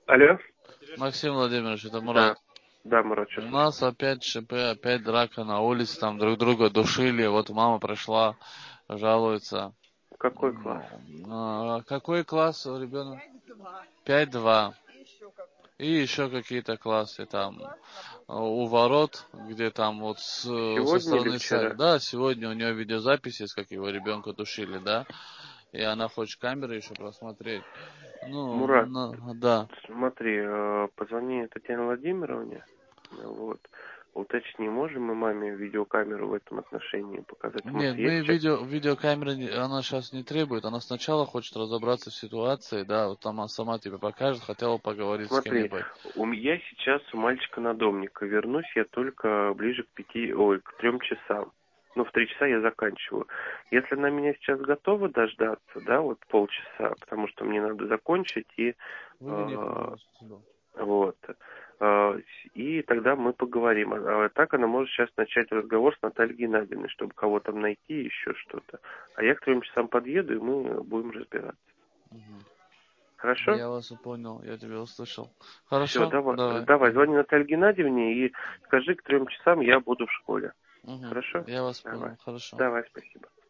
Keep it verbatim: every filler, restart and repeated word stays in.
Алло? Максим Владимирович, это Да, Мурат. да, Мурат, У что слышно? нас опять ШП, опять драка на улице, там друг друга душили. Вот мама пришла, жалуется. Какой класс? Ну, а, какой класс у ребенка? Пять два. И еще какие-то классы там а, у ворот, где там вот с- со Сегодня или стороны сада. вчера? Да, сегодня у нее видеозапись есть, как его ребенка душили, да. И она хочет камеры еще просмотреть. Ну, Мурат, ну, да. смотри, э, позвони Татьяне Владимировне, вот, уточни, можем мы маме видеокамеру в этом отношении показать, потому Нет, что я мы сейчас... видео, видеокамеры, не- она сейчас не требует. Она сначала хочет разобраться в ситуации, да, вот там она сама тебе покажет, хотела поговорить с Смотри, кем-нибудь. у м- я сейчас у мальчика надомника, вернусь я только ближе к пяти, ой, к трем часам. Ну, в три часа я заканчиваю. Если она меня сейчас готова дождаться, да, вот полчаса, потому что мне надо закончить и Выгони их, э, пожалуйста, сюда. вот. Э, И тогда мы поговорим. А а так она может сейчас начать разговор с Натальей Геннадьевной, чтобы кого там найти, еще что-то. А я к трем часам подъеду, и мы будем разбираться. Мгм. Хорошо? Я вас понял, я тебя услышал. Все, Хорошо, давай, давай. давай, Мгм. звони Наталье Геннадьевне и скажи, к трем часам я буду в школе. Мгм. Хорошо? Я вас Давай. понял, хорошо. Давай, спасибо.